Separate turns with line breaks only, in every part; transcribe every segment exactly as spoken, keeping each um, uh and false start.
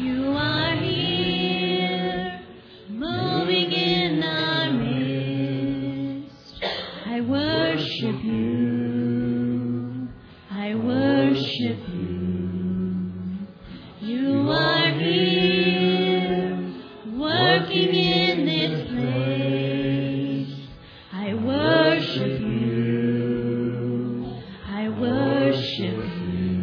You are here, moving in our midst. I worship you. I worship you. You are here, working in this place. I worship you. I worship you.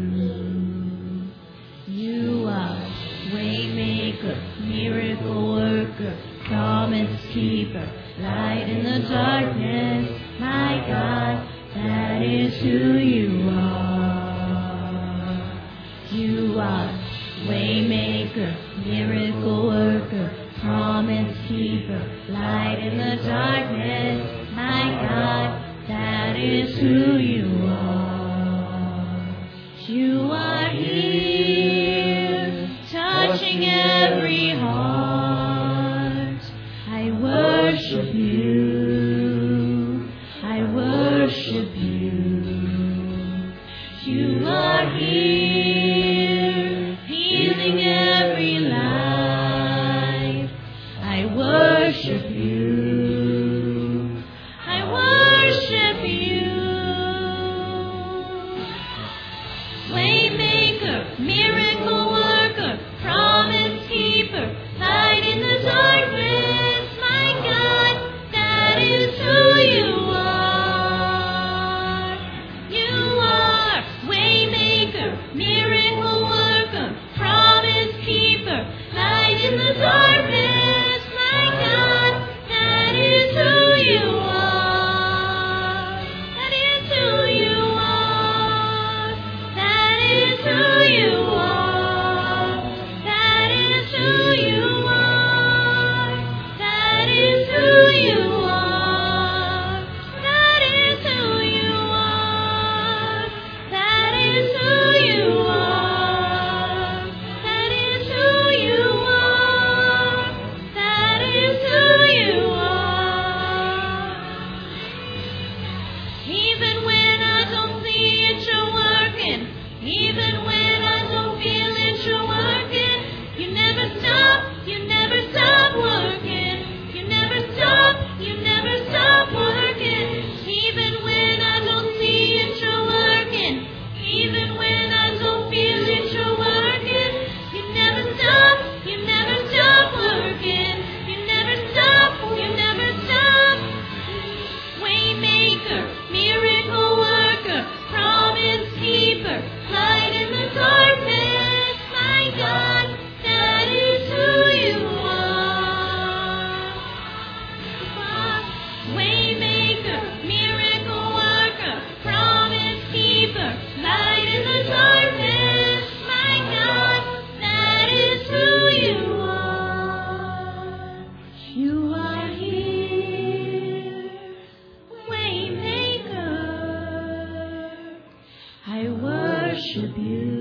You are waymaker, miracle worker, promise keeper, light in the darkness. My God, that is who you are. You are waymaker, miracle worker, promise keeper, light in the darkness. My God, that is who you are. You are here, touching every heart. I worship you. I worship you. You are here, healing every life. I worship you. I worship you. Waymaker, miracle worker, promise keeper, light in the darkness. My God, that is who you are. You are waymaker, miracle worker, promise keeper, light in the darkness. My God, that is who you are. That is who you are. That is who you are. That is who you are. That is who you are. That is who you are. That is who you are. That is who you are. That is who you are. Even when I don't see it, you're working. Even when I don't feel it, you're working. You never stop, you never stop working. You never stop, you never stop working. Even when I don't see it, you're working. Even when I don't feel it, you're working. You never stop, you never stop working. You never stop, you never stop. Waymaker, miracle worker, promise keeper, light in the darkness. My God, that is who you are. Waymaker, miracle worker, promise keeper, light in the darkness. My God, that is who you are. You are here, waymaker. I worship you.